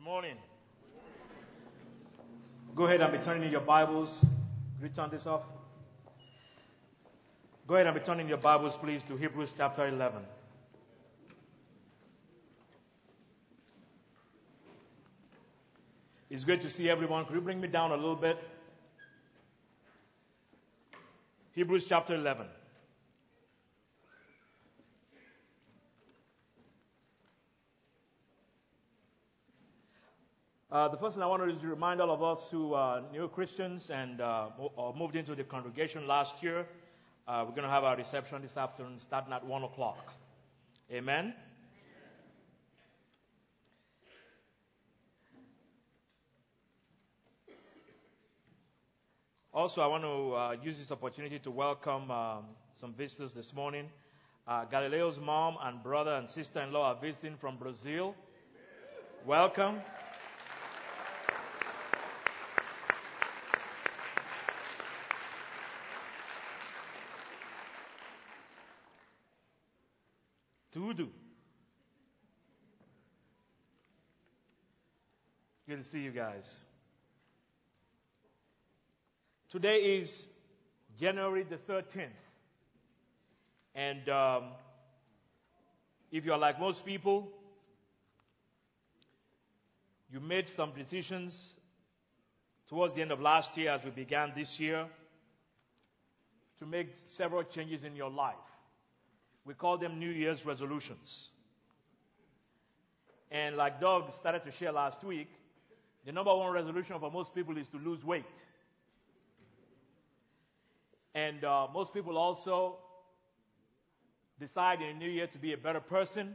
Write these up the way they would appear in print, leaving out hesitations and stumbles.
Morning. Go ahead and be turning in your Bibles. Could you turn this off? Go ahead and be turning your Bibles, please, to Hebrews chapter 11. It's great to see everyone. Could you bring me down a little bit? Hebrews chapter 11. The first thing I want to do is to remind all of us who are new Christians and or moved into the congregation last year, we're going to have our reception this afternoon starting at 1 o'clock. Amen? Also, I want to use this opportunity to welcome some visitors this morning. Galileo's mom and brother and sister-in-law are visiting from Brazil. Welcome. Tudo. It's good to see you guys. Today is January the 13th. And if you're like most people, you made some decisions towards the end of last year as we began this year to make several changes in your life. We call them New Year's resolutions. And like Doug started to share last week, the number one resolution for most people is to lose weight. And most people also decide in a new year to be a better person.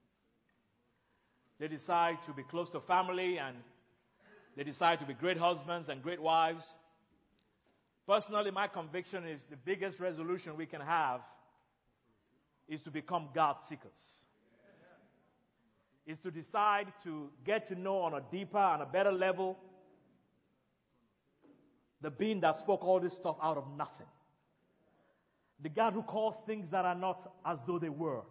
They decide to be close to family, and they decide to be great husbands and great wives. Personally, my conviction is the biggest resolution we can have is to become God seekers. Is to decide to get to know on a deeper and a better level the being that spoke all this stuff out of nothing. The God who calls things that are not as though they were.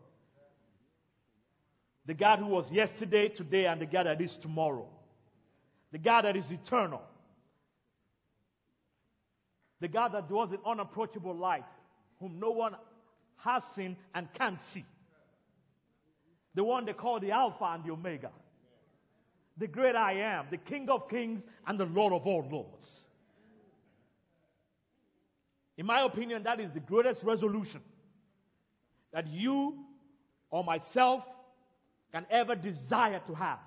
The God who was yesterday, today, and the God that is tomorrow. The God that is eternal. The God that dwells in unapproachable light, whom no one has seen and can see. The one they call the Alpha and the Omega. The great I am, the King of kings and the Lord of all lords. In my opinion, that is the greatest resolution that you or myself can ever desire to have.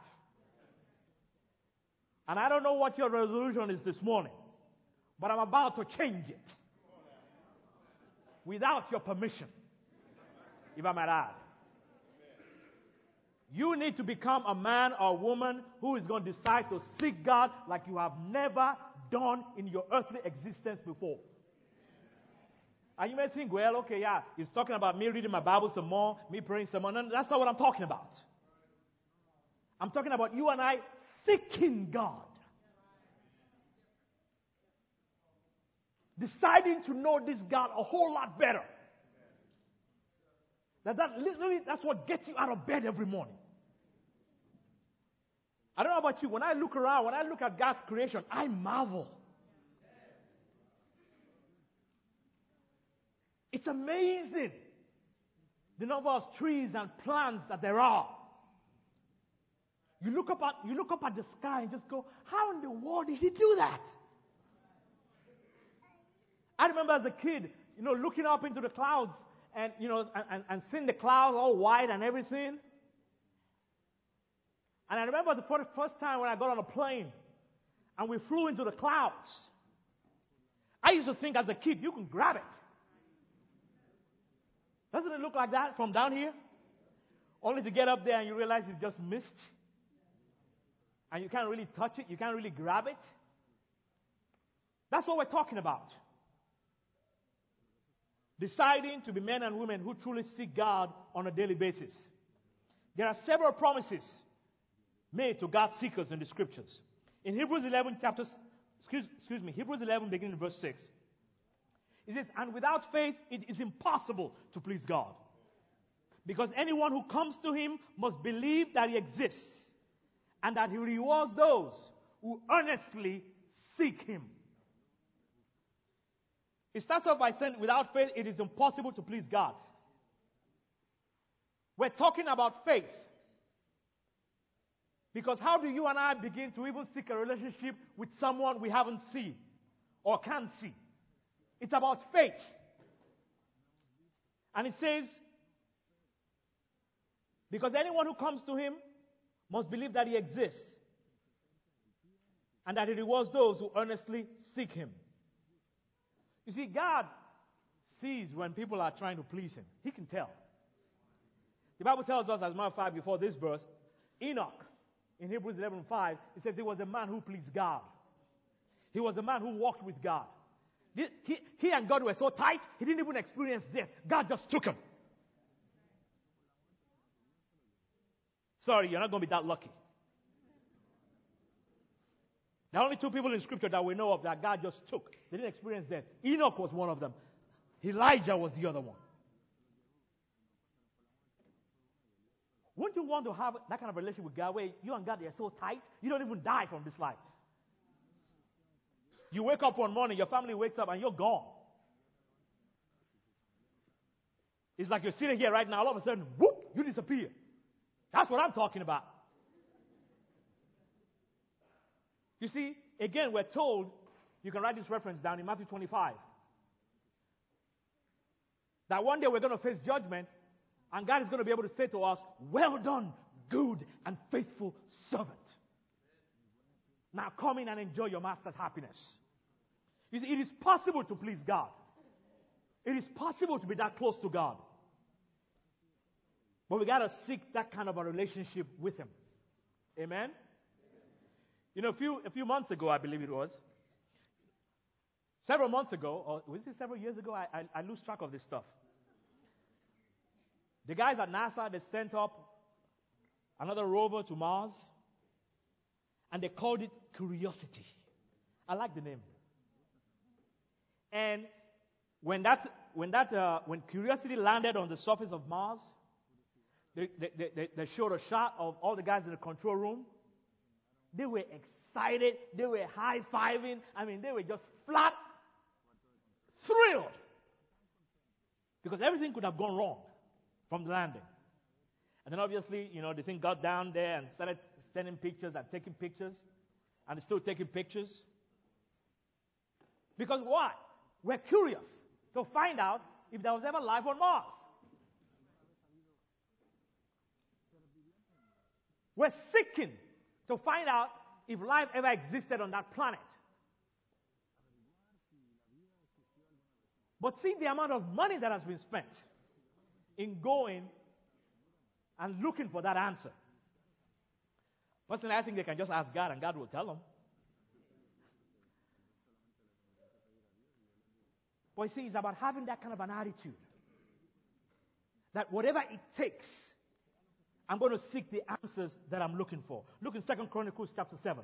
And I don't know what your resolution is this morning, but I'm about to change it. Without your permission, if I might add. You need to become a man or woman who is going to decide to seek God like you have never done in your earthly existence before. And you may think, well, okay, yeah, he's talking about me reading my Bible some more, me praying some more. No, that's not what I'm talking about. I'm talking about you and I seeking God. Deciding to know this God a whole lot better. That's what gets you out of bed every morning. I don't know about you. When I look around, when I look at God's creation, I marvel. It's amazing the number of trees and plants that there are. You look up at the sky and just go, how in the world did he do that? I remember as a kid, looking up into the clouds and seeing the clouds all white and everything. And I remember the first time when I got on a plane and we flew into the clouds. I used to think as a kid, you can grab it. Doesn't it look like that from down here? Only to get up there and you realize it's just mist. And you can't really touch it. You can't really grab it. That's what we're talking about. Deciding to be men and women who truly seek God on a daily basis. There are several promises made to God seekers in the scriptures. In Hebrews 11 Hebrews 11 beginning in verse 6. It says, and without faith it is impossible to please God. Because anyone who comes to him must believe that he exists and that he rewards those who earnestly seek him. It starts off by saying, without faith, it is impossible to please God. We're talking about faith. Because how do you and I begin to even seek a relationship with someone we haven't seen or can't see? It's about faith. And it says, because anyone who comes to him must believe that he exists and that he rewards those who earnestly seek him. You see, God sees when people are trying to please him. He can tell. The Bible tells us, as a matter of fact, before this verse, Enoch, in Hebrews 11:5, it says he was a man who pleased God. He was a man who walked with God. He and God were so tight, he didn't even experience death. God just took him. Sorry, you're not going to be that lucky. There are only two people in Scripture that we know of that God just took. They didn't experience death. Enoch was one of them. Elijah was the other one. Wouldn't you want to have that kind of relationship with God where you and God are so tight, you don't even die from this life? You wake up one morning, your family wakes up, and you're gone. It's like you're sitting here right now, all of a sudden, whoop, you disappear. That's what I'm talking about. You see, again, we're told, you can write this reference down in Matthew 25, that one day we're going to face judgment, and God is going to be able to say to us, well done, good and faithful servant. Now come in and enjoy your master's happiness. You see, it is possible to please God. It is possible to be that close to God. But we got to seek that kind of a relationship with him. Amen? You know, a few months ago, I believe it was, several months ago, or was it several years ago? I lose track of this stuff. The guys at NASA, they sent up another rover to Mars, and they called it Curiosity. I like the name. And when Curiosity landed on the surface of Mars, they showed a shot of all the guys in the control room. They were excited. They were high-fiving. I mean, they were just flat thrilled. Because everything could have gone wrong from the landing. And then obviously, you know, the thing got down there and started sending pictures and taking pictures. And they're still taking pictures. Because why? We're curious to find out if there was ever life on Mars. We're seeking to find out if life ever existed on that planet. But see the amount of money that has been spent in going and looking for that answer. Personally, I think they can just ask God and God will tell them. But you see, it's about having that kind of an attitude. That whatever it takes, I'm going to seek the answers that I'm looking for. Look in 2 Chronicles chapter 7.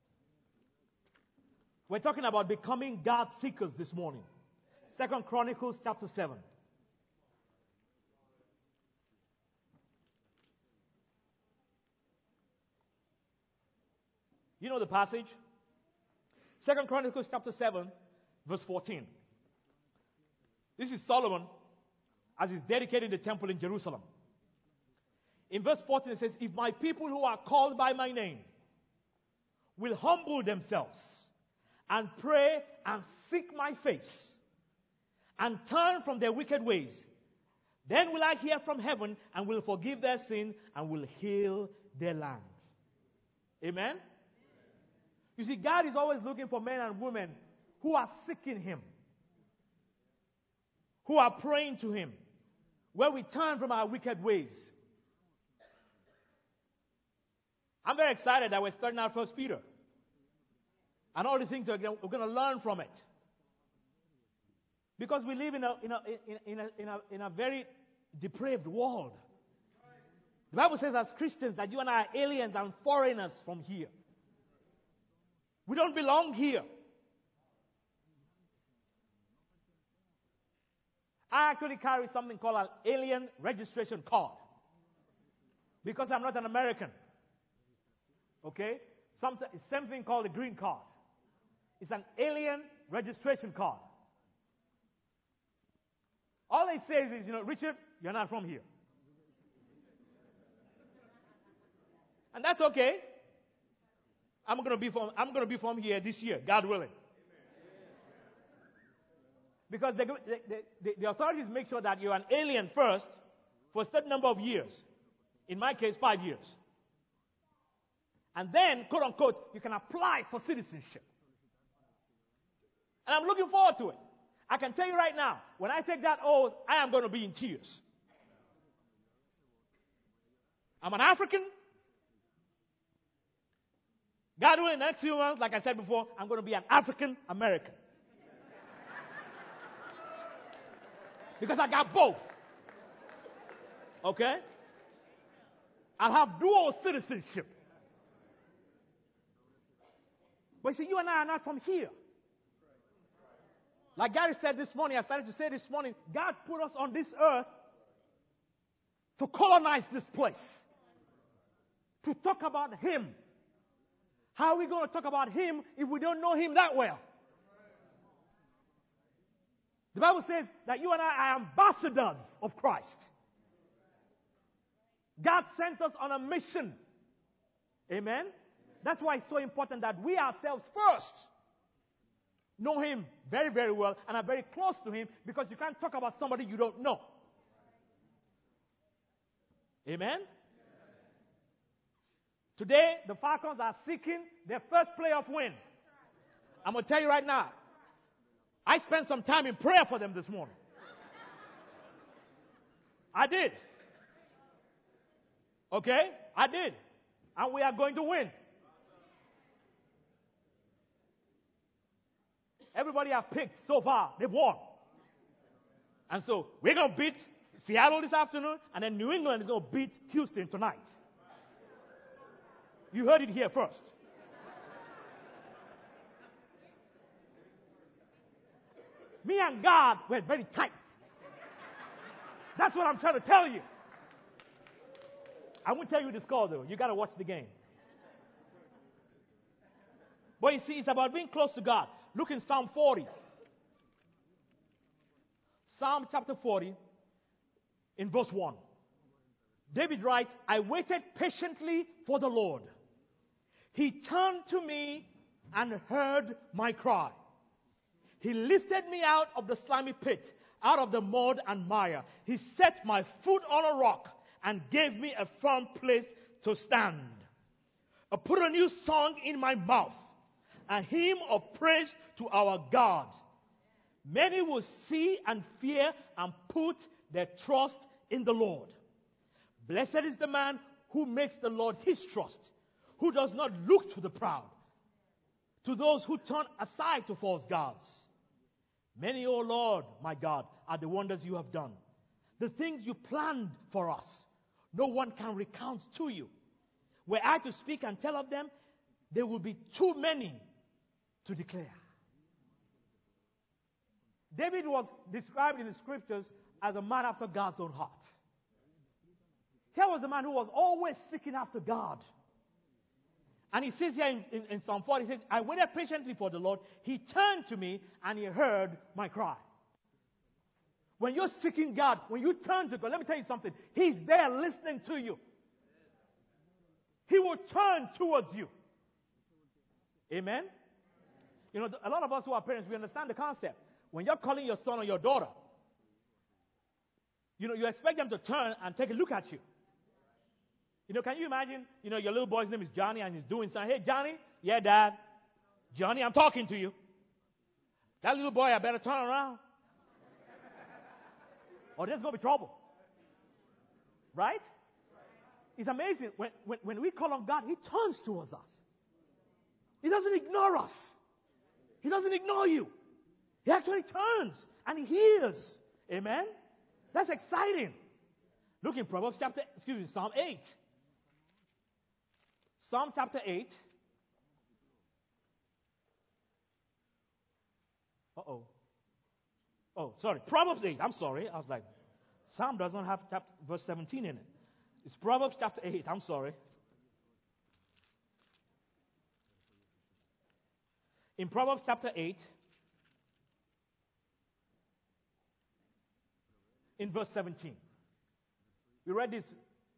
We're talking about becoming God seekers this morning. 2 Chronicles chapter 7. You know the passage? 2 Chronicles chapter 7, verse 14. This is Solomon as he's dedicating the temple in Jerusalem. In verse 14 it says, if my people who are called by my name will humble themselves and pray and seek my face and turn from their wicked ways, then will I hear from heaven and will forgive their sin and will heal their land. Amen? You see, God is always looking for men and women who are seeking him, who are praying to him, where we turn from our wicked ways. I'm very excited that we're starting out 1 Peter. And all the things we're going to learn from it. Because we live in a very depraved world. The Bible says as Christians that you and I are aliens and foreigners from here. We don't belong here. I actually carry something called an alien registration card. Because I'm not an American. Okay? Something called a green card. It's an alien registration card. All it says is, Richard, you're not from here. And that's okay. I'm going to be from here this year, God willing. Because the authorities make sure that you're an alien first for a certain number of years. In my case, 5 years. And then, quote unquote, you can apply for citizenship. And I'm looking forward to it. I can tell you right now, when I take that oath, I am going to be in tears. I'm an African. God willing, in the next few months, like I said before, I'm going to be an African American. Because I got both. Okay? I'll have dual citizenship. But you see, you and I are not from here. Like Gary said this morning, I started to say this morning, God put us on this earth to colonize this place. To talk about Him. How are we going to talk about Him if we don't know Him that well? The Bible says that you and I are ambassadors of Christ. God sent us on a mission. Amen? That's why it's so important that we ourselves first know Him very, very well and are very close to Him, because you can't talk about somebody you don't know. Amen? Today, the Falcons are seeking their first playoff win. I'm going to tell you right now, I spent some time in prayer for them this morning. I did. Okay? I did. And we are going to win. Everybody I've picked so far, they've won. And so we're going to beat Seattle this afternoon, and then New England is going to beat Houston tonight. You heard it here first. Me and God were very tight. That's what I'm trying to tell you. I won't tell you the score, though. You got to watch the game. But you see, it's about being close to God. Look in Psalm 40. Psalm chapter 40, in verse 1. David writes, I waited patiently for the Lord. He turned to me and heard my cry. He lifted me out of the slimy pit, out of the mud and mire. He set my foot on a rock and gave me a firm place to stand. Put a new song in my mouth, a hymn of praise to our God. Many will see and fear and put their trust in the Lord. Blessed is the man who makes the Lord his trust, who does not look to the proud, to those who turn aside to false gods. Many, O Lord, my God, are the wonders you have done. The things you planned for us, no one can recount to you. Were I to speak and tell of them, there will be too many to declare. David was described in the scriptures as a man after God's own heart. Here was a man who was always seeking after God. And he says here in Psalm 40, he says, I waited patiently for the Lord. He turned to me and He heard my cry. When you're seeking God, when you turn to God, let me tell you something. He's there listening to you. He will turn towards you. Amen? You know, a lot of us who are parents, we understand the concept. When you're calling your son or your daughter, you know, you expect them to turn and take a look at you. You know, can you imagine, you know, your little boy's name is Johnny and he's doing something. Hey, Johnny? Yeah, Dad. Johnny, I'm talking to you. That little boy, I better turn around. Or there's going to be trouble. Right? It's amazing. When we call on God, He turns towards us. He doesn't ignore us. He doesn't ignore you. He actually turns and He hears. Amen? That's exciting. Look in Psalm 8. Psalm chapter 8. Oh, sorry. Proverbs 8. I'm sorry. I was like, Psalm doesn't have verse 17 in it. It's Proverbs chapter 8. I'm sorry. In Proverbs chapter 8, in verse 17. We read this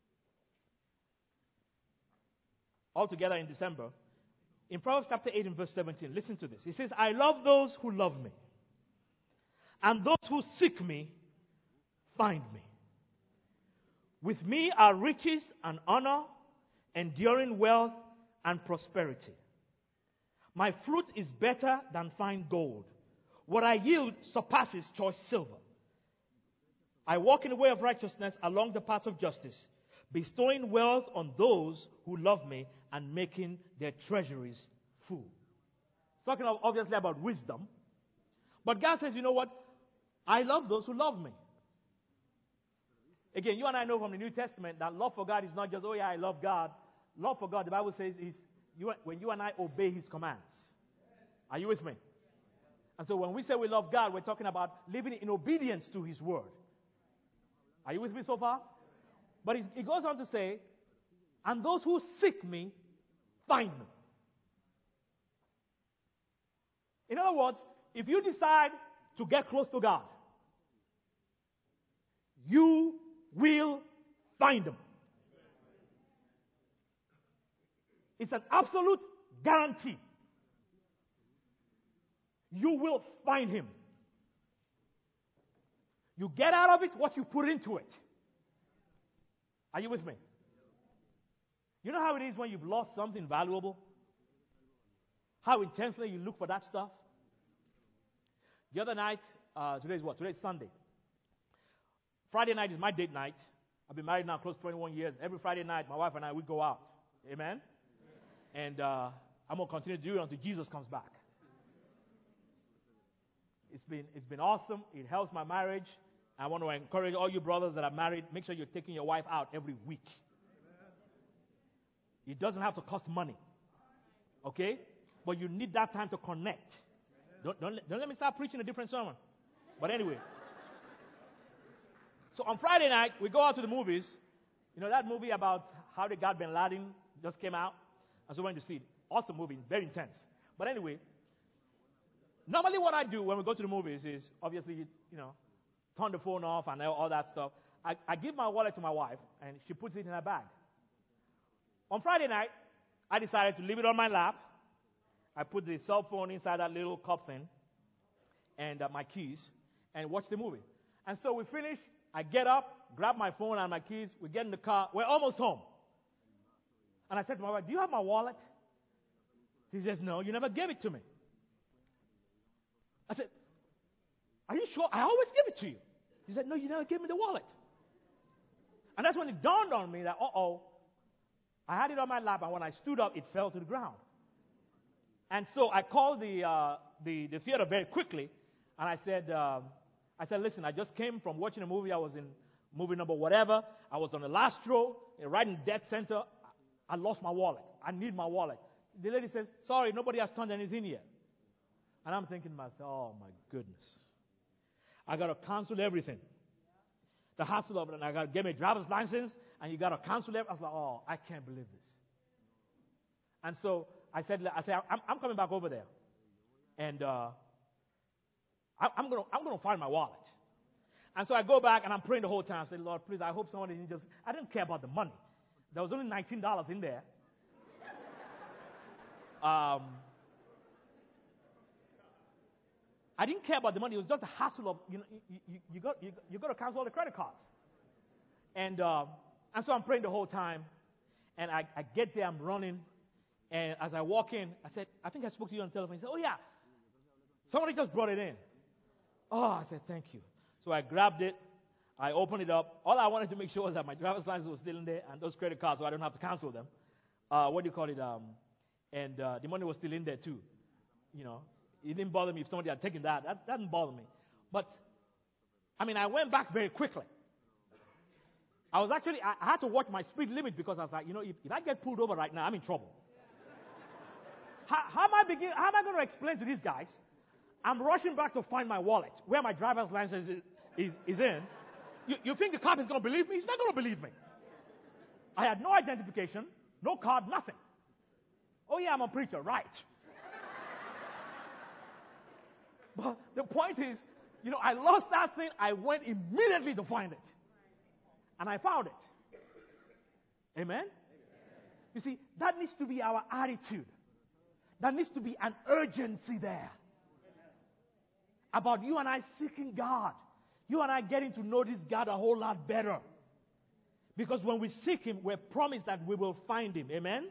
all together in December. In Proverbs chapter 8 in verse 17, listen to this. It says, I love those who love me, and those who seek me find me. With me are riches and honor, enduring wealth and prosperity. My fruit is better than fine gold. What I yield surpasses choice silver. I walk in the way of righteousness along the paths of justice, bestowing wealth on those who love me and making their treasuries full. It's talking obviously about wisdom. But God says, you know what? I love those who love me. Again, you and I know from the New Testament that love for God is not just, oh yeah, I love God. Love for God, the Bible says, is when you and I obey His commands. Are you with me? And so when we say we love God, we're talking about living in obedience to His word. Are you with me so far? But it goes on to say, and those who seek me, find me. In other words, if you decide to get close to God, you will find Him. It's an absolute guarantee. You will find Him. You get out of it what you put into it. Are you with me? You know how it is when you've lost something valuable? How intensely you look for that stuff? The other night, today's what? Today's Sunday. Friday night is my date night. I've been married now close to 21 years. Every Friday night, my wife and I, we go out. Amen? And I'm going to continue to do it until Jesus comes back. It's been awesome. It helps my marriage. I want to encourage all you brothers that are married, make sure you're taking your wife out every week. It doesn't have to cost money. Okay? But you need that time to connect. Don't let me start preaching a different sermon. But anyway. So on Friday night, we go out to the movies. You know that movie about how they got Bin Laden just came out? And so we went to see it. Awesome movie, very intense. But anyway, normally what I do when we go to the movies is, obviously, turn the phone off and all that stuff. I give my wallet to my wife, and she puts it in her bag. On Friday night, I decided to leave it on my lap. I put the cell phone inside that little cup thing, and my keys, and watch the movie. And so we finish. I get up, grab my phone and my keys. We get in the car. We're almost home. And I said to my wife, do you have my wallet? She says, no, you never gave it to me. I said, are you sure? I always give it to you. He said, no, you never gave me the wallet. And that's when it dawned on me that, I had it on my lap, and when I stood up, it fell to the ground. And so I called the theater very quickly, and I said, listen, I just came from watching a movie. I was in movie number whatever. I was on the last row, right in the dead center. I lost my wallet. I need my wallet. The lady says, sorry, nobody has turned anything yet. And I'm thinking to myself, oh my goodness. I got to cancel everything. The hassle of it, and I got to get my driver's license, and you got to cancel it. I was like, oh, I can't believe this. And so I said, I'm coming back over there. And I'm going to find my wallet. And so I go back, and I'm praying the whole time. I said, Lord, please, I hope somebody didn't I didn't care about the money. There was only $19 in there. I didn't care about the money. It was just the hassle of, you got to cancel all the credit cards. And so I'm praying the whole time. And I get there, I'm running. And as I walk in, I said, I think I spoke to you on the telephone. He said, oh, yeah. Somebody just brought it in. Oh, I said, thank you. So I grabbed it. I opened it up. All I wanted to make sure was that my driver's license was still in there and those credit cards, so I don't have to cancel them. What do you call it? And the money was still in there, too. It didn't bother me if somebody had taken that. That didn't bother me. But, I went back very quickly. I had to watch my speed limit because I was like, if I get pulled over right now, I'm in trouble. How am I going to explain to these guys? I'm rushing back to find my wallet, where my driver's license is in. You think the cop is going to believe me? He's not going to believe me. I had no identification, no card, nothing. Oh, yeah, I'm a preacher, right. But the point is, I lost that thing. I went immediately to find it. And I found it. Amen? You see, that needs to be our attitude. There needs to be an urgency there about you and I seeking God. You and I getting to know this God a whole lot better. Because when we seek Him, we're promised that we will find Him. Amen?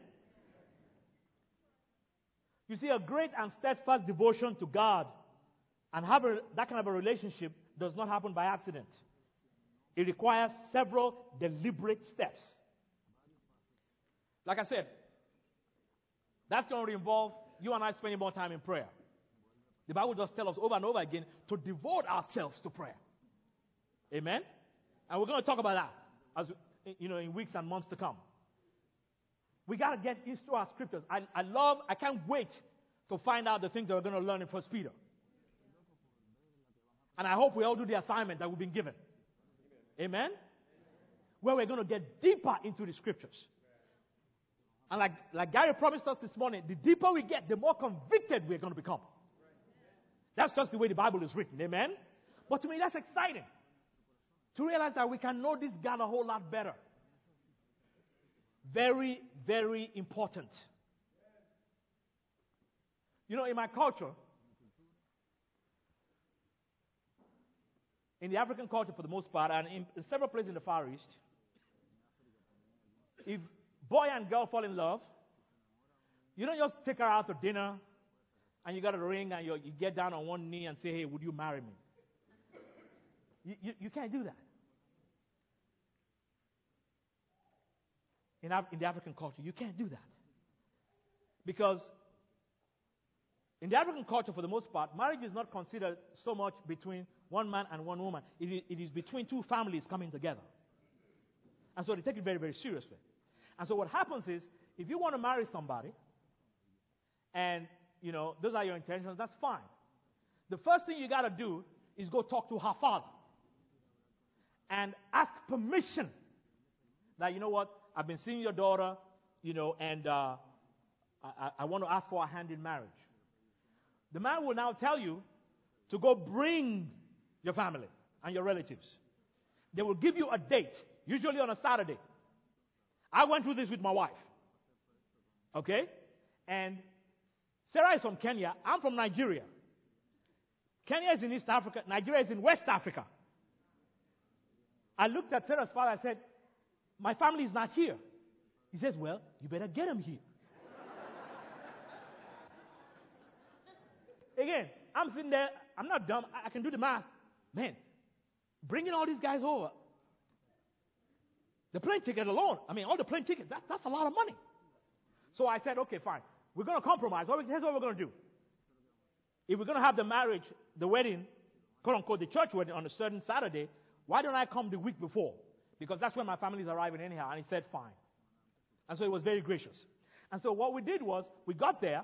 You see, a great and steadfast devotion to God and that kind of a relationship does not happen by accident. It requires several deliberate steps. Like I said, that's going to involve you and I spending more time in prayer. The Bible does tell us over and over again to devote ourselves to prayer. Amen? And we're going to talk about that as in weeks and months to come. We got to get into our scriptures. I can't wait to find out the things that we're going to learn in 1 Peter. And I hope we all do the assignment that we've been given. Amen? Where we're going to get deeper into the scriptures. And like Gary promised us this morning, the deeper we get, the more convicted we're going to become. That's just the way the Bible is written. Amen? But to me, that's exciting. To realize that we can know this God a whole lot better. Very, very important. In my culture, in the African culture for the most part, and in several places in the Far East, if boy and girl fall in love, you don't just take her out to dinner and you got a ring and you get down on one knee and say, hey, would you marry me? You can't do that. In the African culture, you can't do that. Because in the African culture, for the most part, marriage is not considered so much between one man and one woman. It is between two families coming together. And so they take it very, very seriously. And so what happens is, if you want to marry somebody, and, those are your intentions, that's fine. The first thing you got to do is go talk to her father. And ask permission. That, you know what, I've been seeing your daughter, and I want to ask for a hand in marriage. The man will now tell you to go bring your family and your relatives. They will give you a date, usually on a Saturday. I went through this with my wife. Okay? And Sarah is from Kenya. I'm from Nigeria. Kenya is in East Africa. Nigeria is in West Africa. I looked at Sarah's father. I said, my family is not here. He says, well, you better get them here. Again, I'm sitting there. I'm not dumb. I can do the math. Man, bringing all these guys over. The plane ticket alone, all the plane tickets, that's a lot of money. So I said, okay, fine. We're going to compromise. Here's what we're going to do. If we're going to have the wedding, quote unquote, the church wedding on a certain Saturday, why don't I come the week before? Because that's when my family is arriving anyhow. And he said, fine. And so he was very gracious. And so what we did was, we got there.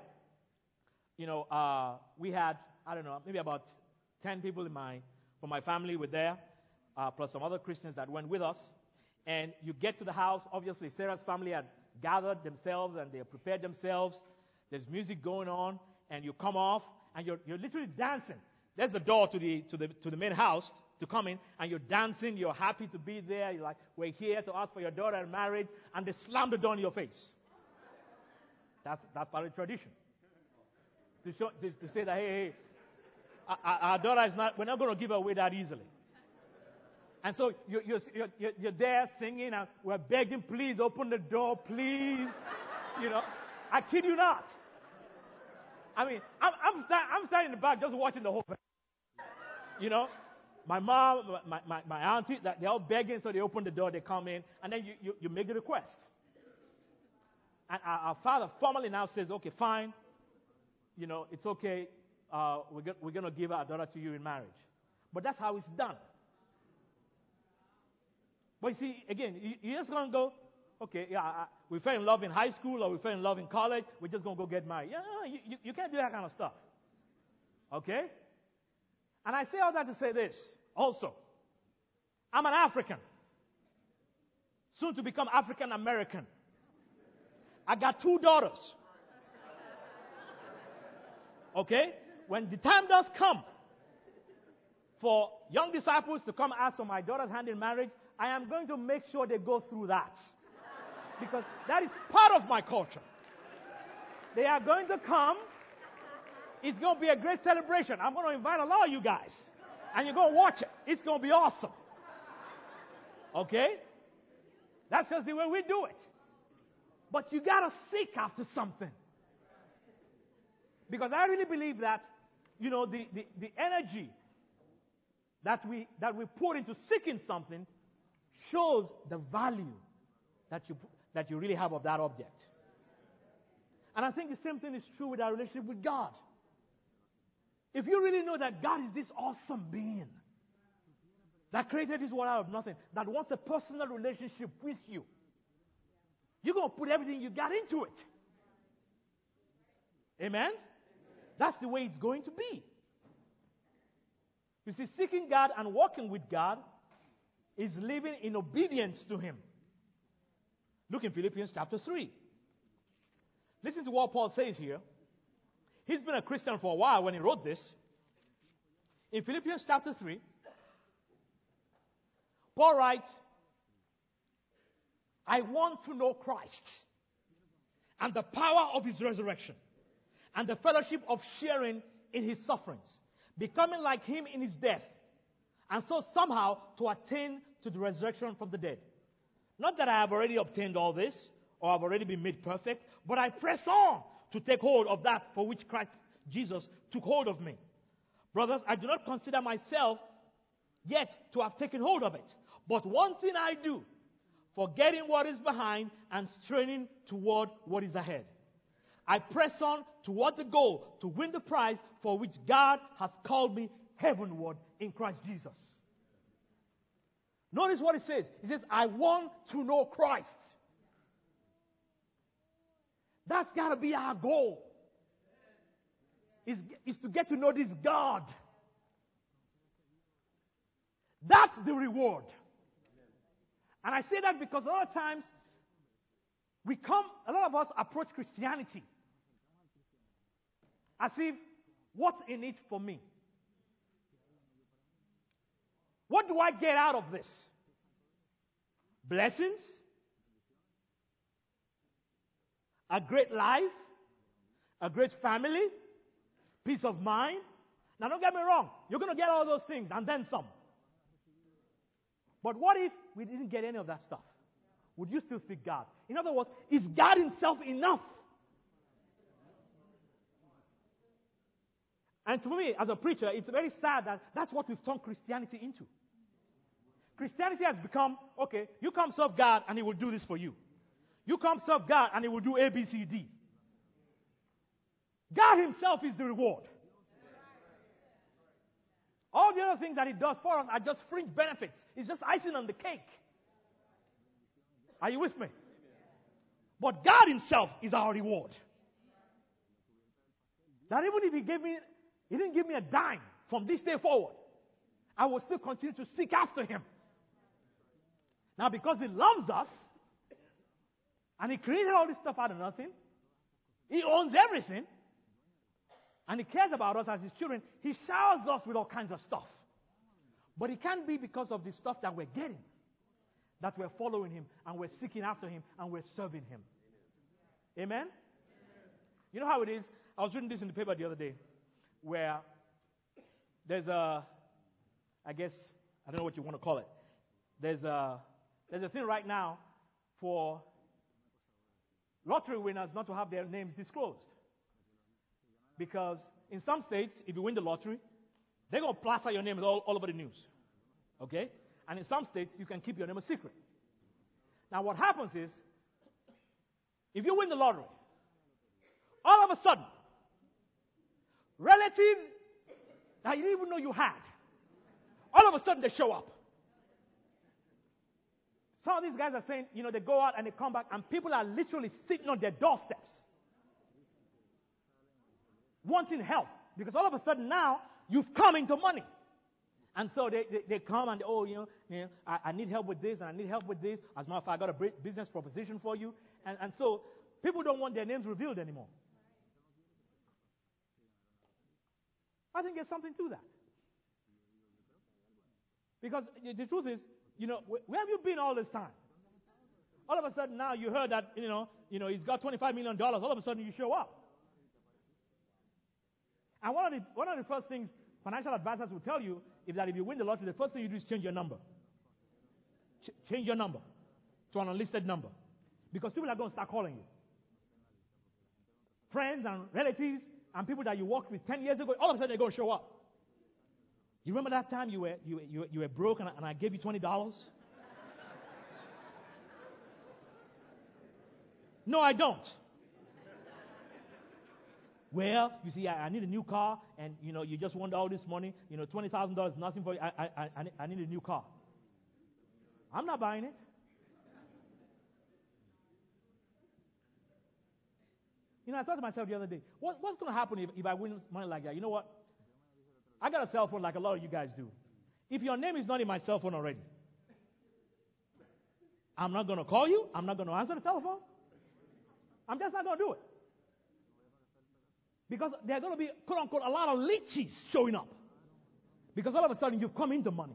We had, maybe about 10 people from my family were there, plus some other Christians that went with us. And you get to the house. Obviously, Sarah's family had gathered themselves and they prepared themselves. There's music going on, and you come off, and you're literally dancing. There's the door to the main house to come in, and you're dancing. You're happy to be there. You're like, we're here to ask for your daughter in marriage, and they slam the door in your face. That's part of the tradition. To say that, hey, our daughter is not. We're not going to give her away that easily. And so you're there singing, and we're begging, please open the door, please. I kid you not. I'm standing in the back just watching the whole thing. My mom, my auntie, they're all begging, so they open the door, they come in, and then you make the request. And our father formally now says, okay, fine. It's okay. We're going to give our daughter to you in marriage. But that's how it's done. But you see, again, you're just going to go, okay, we fell in love in high school or we fell in love in college. We're just going to go get married. You can't do that kind of stuff. Okay? And I say all that to say this also. I'm an African. Soon to become African American. I got 2 daughters. Okay? When the time does come for young disciples to come ask for my daughter's hand in marriage, I am going to make sure they go through that. Because that is part of my culture. They are going to come. It's going to be a great celebration. I'm going to invite a lot of you guys. And you're going to watch it. It's going to be awesome. Okay? That's just the way we do it. But you got to seek after something. Because I really believe that, the energy that we put into seeking something shows the value that you really have of that object. And I think the same thing is true with our relationship with God. If you really know that God is this awesome being that created this world out of nothing, that wants a personal relationship with you, you're going to put everything you got into it. Amen? That's the way it's going to be. You see, seeking God and walking with God is living in obedience to Him. Look in Philippians chapter 3. Listen to what Paul says here. He's been a Christian for a while when he wrote this. In Philippians chapter 3, Paul writes, I want to know Christ and the power of His resurrection and the fellowship of sharing in His sufferings, becoming like Him in His death, and so somehow to attain to the resurrection from the dead. Not that I have already obtained all this, or I've already been made perfect, but I press on to take hold of that for which Christ Jesus took hold of me. Brothers, I do not consider myself yet to have taken hold of it. But one thing I do, forgetting what is behind and straining toward what is ahead. I press on toward the goal to win the prize for which God has called me heavenward in Christ Jesus. Notice what it says. It says, I want to know Christ. That's got to be our goal. Is to get to know this God. That's the reward. And I say that because a lot of times a lot of us approach Christianity as if, what's in it for me? What do I get out of this? Blessings? A great life? A great family? Peace of mind? Now don't get me wrong, you're going to get all those things and then some. But what if we didn't get any of that stuff? Would you still seek God? In other words, is God Himself enough? And to me, as a preacher, it's very sad that that's what we've turned Christianity into. Christianity has become, okay, you come serve God and He will do this for you. You come serve God and He will do A, B, C, D. God Himself is the reward. All the other things that He does for us are just fringe benefits. It's just icing on the cake. Are you with me? But God Himself is our reward. That even if He didn't give me a dime from this day forward, I will still continue to seek after Him. Now, because He loves us, and He created all this stuff out of nothing, He owns everything, and He cares about us as His children, He showers us with all kinds of stuff. But it can't be because of the stuff that we're getting that we're following Him, and we're seeking after Him, and we're serving Him. Amen? Amen? You know how it is? I was reading this in the paper the other day, where there's I don't know what you want to call it. There's a thing right now for lottery winners not to have their names disclosed. Because in some states, if you win the lottery, they're going to plaster your name all over the news. Okay? And in some states, you can keep your name a secret. Now what happens is, if you win the lottery, all of a sudden, relatives that you didn't even know you had, all of a sudden they show up. Some of these guys are saying, they go out and they come back, and people are literally sitting on their doorsteps wanting help. Because all of a sudden now, you've come into money. And so they come and, I need help with this, and I need help with this. As a matter of fact, I got a business proposition for you. And so people don't want their names revealed anymore. I think there's something to that. Because the truth is, where have you been all this time? All of a sudden now you heard that, he's got $25 million. All of a sudden you show up. And one of the first things financial advisors will tell you is that if you win the lottery, the first thing you do is change your number. Change your number to an unlisted number. Because people are going to start calling you. Friends and relatives and people that you worked with 10 years ago, all of a sudden they're going to show up. You remember that time you were broke and I gave you $20? No, I don't. Well, you see, I need a new car, and you just want all this money. $20,000 is nothing for you. I need a new car. I'm not buying it. I thought to myself the other day, what's going to happen if I win money like that? You know what? I got a cell phone like a lot of you guys do. If your name is not in my cell phone already, I'm not going to call you. I'm not going to answer the telephone. I'm just not going to do it. Because there are going to be, quote unquote, a lot of leeches showing up. Because all of a sudden you've come into money.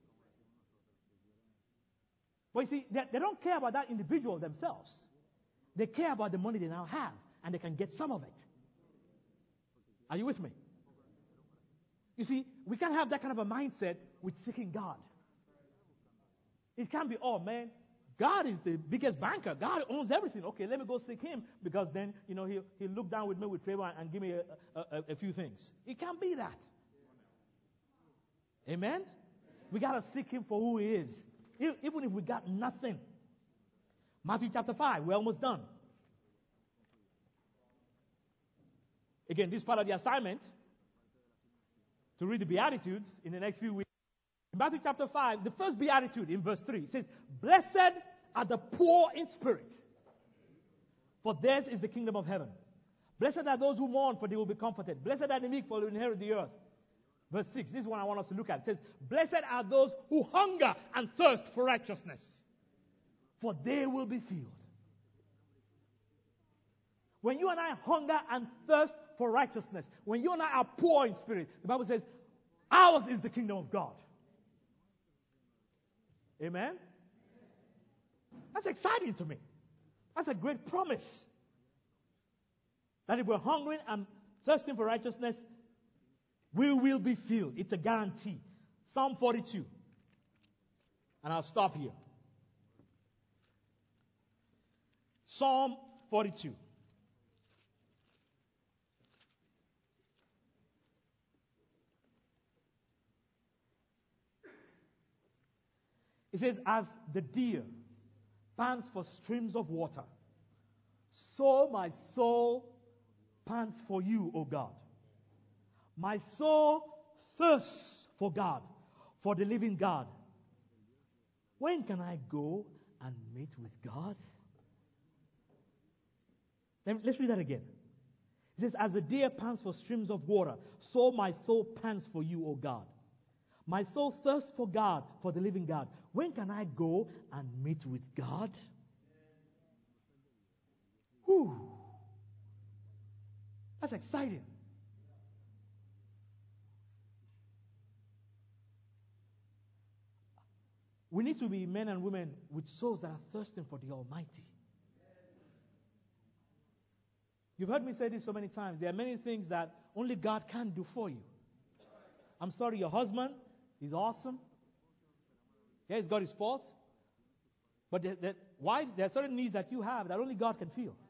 But you see, they don't care about that individual themselves. They care about the money they now have, and they can get some of it. Are you with me? You see, we can't have that kind of a mindset with seeking God. It can't be, oh man, God is the biggest banker. God owns everything. Okay, let me go seek Him because then, He'll look down with me with favor and give me a few things. It can't be that. Amen? We got to seek Him for who He is. Even if we got nothing. Matthew chapter 5, we're almost done. Again, this is part of the assignment to read the Beatitudes in the next few weeks. In Matthew chapter 5, the first Beatitude in verse 3 says, "Blessed are the poor in spirit, for theirs is the kingdom of heaven. Blessed are those who mourn, for they will be comforted. Blessed are the meek, for they will inherit the earth." Verse 6, this is one I want us to look at. It says, "Blessed are those who hunger and thirst for righteousness, for they will be filled." When you and I hunger and thirst for righteousness, when you and I are poor in spirit, the Bible says, ours is the kingdom of God. Amen? That's exciting to me. That's a great promise. That if we're hungry and thirsting for righteousness, we will be filled. It's a guarantee. Psalm 42. And I'll stop here. Psalm 42. It says, "As the deer pants for streams of water, so my soul pants for you, O God. My soul thirsts for God, for the living God. When can I go and meet with God?" Let's read that again. It says, "As the deer pants for streams of water, so my soul pants for you, O God. My soul thirsts for God, for the living God. When can I go and meet with God?" Whew. That's exciting. We need to be men and women with souls that are thirsting for the Almighty. You've heard me say this so many times. There are many things that only God can do for you. I'm sorry, your husband is awesome. Yeah, he's got his faults. But wives, there are certain needs that you have that only God can feel.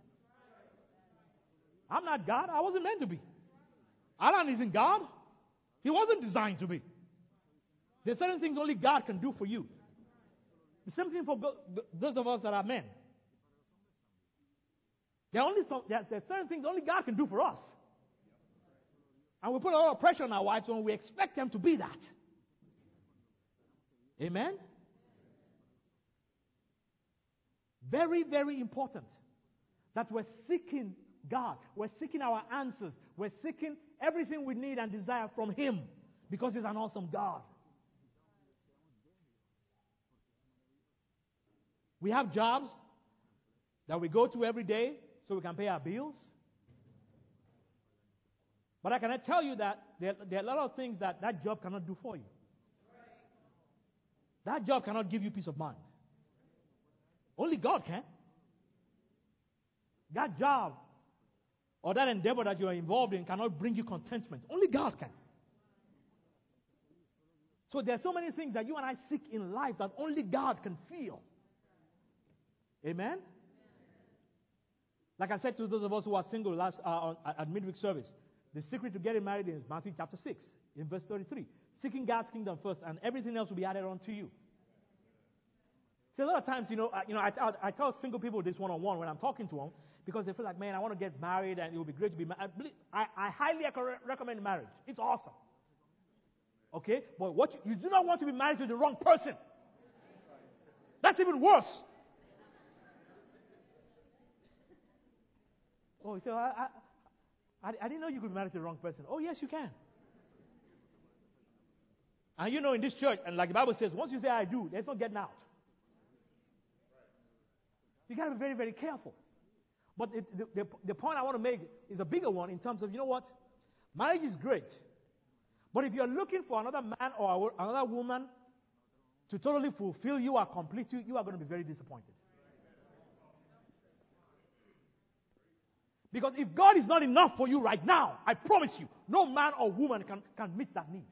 I'm not God. I wasn't meant to be. Alan isn't God. He wasn't designed to be. There are certain things only God can do for you. The same thing for those of us that are men. There are certain things only God can do for us. And we put a lot of pressure on our wives when we expect them to be that. Amen? Very, very important that we're seeking God. We're seeking our answers. We're seeking everything we need and desire from Him because He's an awesome God. We have jobs that we go to every day so we can pay our bills. But I cannot tell you that there are a lot of things that job cannot do for you. That job cannot give you peace of mind. Only God can. That job or that endeavor that you are involved in cannot bring you contentment. Only God can. So there are so many things that you and I seek in life that only God can feel. Amen? Like I said to those of us who are single at midweek service, the secret to getting married is Matthew chapter 6, in verse 33. Seeking God's kingdom first, and everything else will be added on to you. See, a lot of times, I tell single people this one-on-one when I'm talking to them, because they feel like, man, I want to get married, and it would be great to be married. I highly recommend marriage. It's awesome. Okay? But you do not want to be married to the wrong person. That's even worse. Oh, you say, I didn't know you could be married to the wrong person. Oh, yes, you can. And in this church, and like the Bible says, once you say I do, there's no getting out. You got to be very, very careful. But the point I want to make is a bigger one in terms of, marriage is great. But if you're looking for another man or another woman to totally fulfill you or complete you, you are going to be very disappointed. Because if God is not enough for you right now, I promise you, no man or woman can meet that need.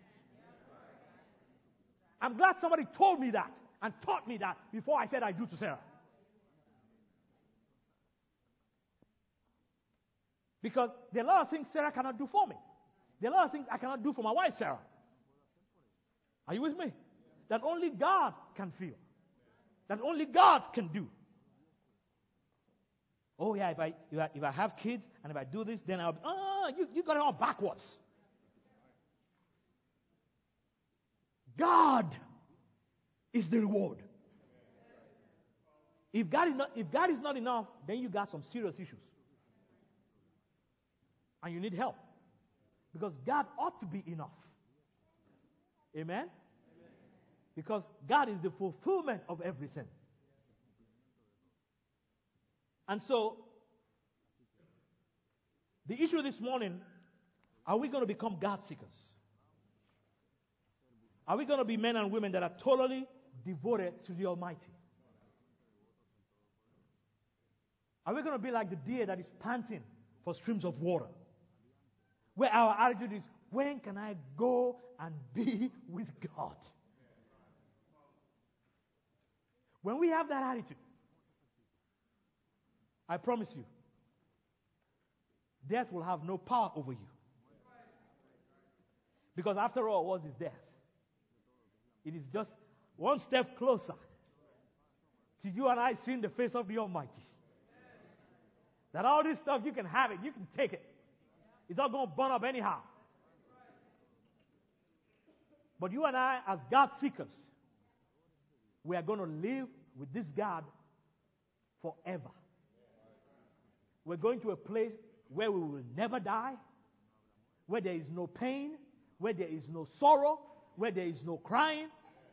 I'm glad somebody told me that and taught me that before I said I do to Sarah. Because there are a lot of things Sarah cannot do for me. There are a lot of things I cannot do for my wife, Sarah. Are you with me? That only God can feel. That only God can do. Oh yeah, if I have kids and if I do this, then you got it all backwards. God is the reward. If God is not enough, then you got some serious issues. And you need help. Because God ought to be enough. Amen? Because God is the fulfillment of everything. And so, the issue this morning, are we going to become God seekers? Are we going to be men and women that are totally devoted to the Almighty? Are we going to be like the deer that is panting for streams of water? Where our attitude is, when can I go and be with God? When we have that attitude, I promise you, death will have no power over you. Because after all, what is death? It is just one step closer to you and I seeing the face of the Almighty. That all this stuff, you can have it, you can take it. It's all going to burn up anyhow. But you and I, as God seekers, we are going to live with this God forever. We're going to a place where we will never die, where there is no pain, where there is no sorrow, where there is no crying.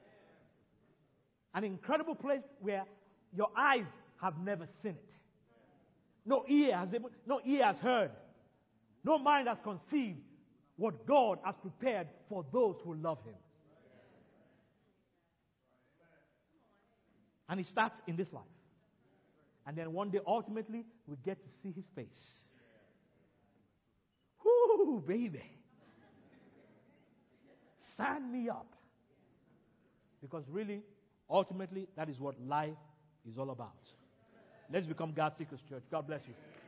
An incredible place where your eyes have never seen it. No ear has heard. No mind has conceived what God has prepared for those who love Him. And it starts in this life. And then one day, ultimately, we get to see His face. Whoo, baby. Sign me up. Because really, ultimately, that is what life is all about. Let's become God seekers, church. God bless you.